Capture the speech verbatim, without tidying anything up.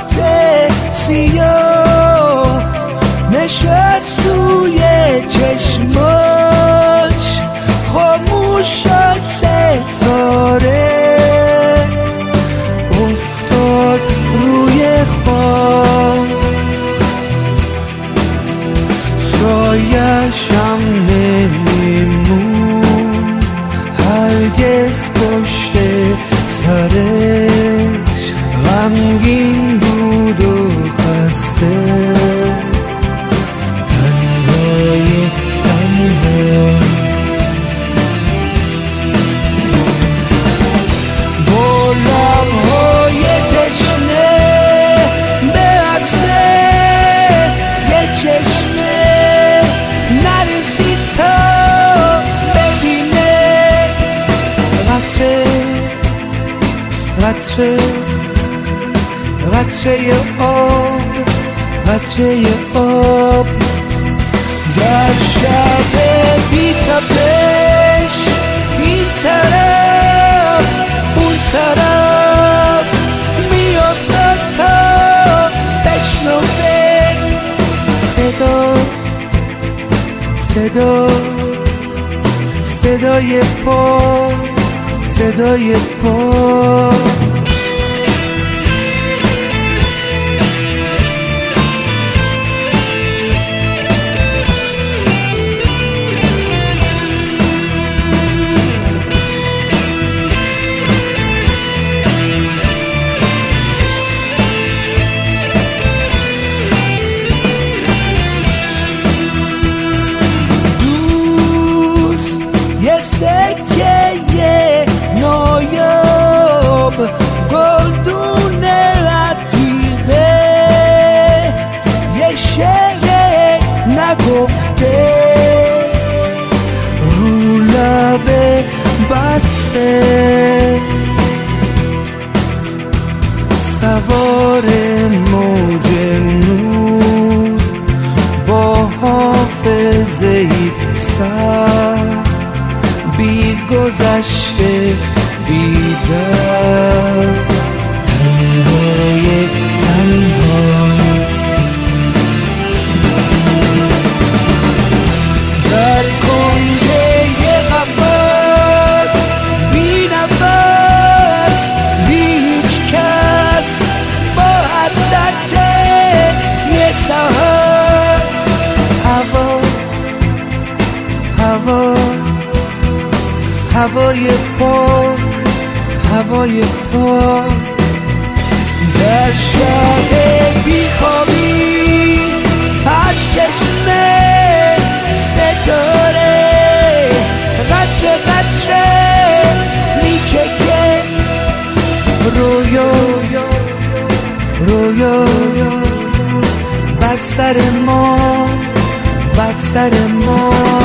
موهات سیاه نشست توی چشماش، خاموش شد ستاره افتاد روی خواب، سایه‌شم نمیمون هرگز پشت سرش، غمگین بود و خسته تنهای تنها، با لبهای تشنه به عکس یه چشمه نرسید تا ببینه قطره قطره قطره آب، قطره آب در شب بی تپش، این طرف اون طرف میافتاد تا بشنوه صدا صدا صدای پا، صدای پا. سکه یه نایاب گلدون عتیقه، یه شعر نگفته رو لب بسته، سوار موج نور با حافظه‌ای سر، بی گذشته بی درد تنهای تنها، در کنج یه قفس بی نفس بی هیچ کس، با حسرت یه سحر، هوا هوا هوای پاک، هوای پاک در شب بیخوابی، پش چشمه ستاره قطره قطره میچکه رویا رویا بر سر ما، بر سر ما.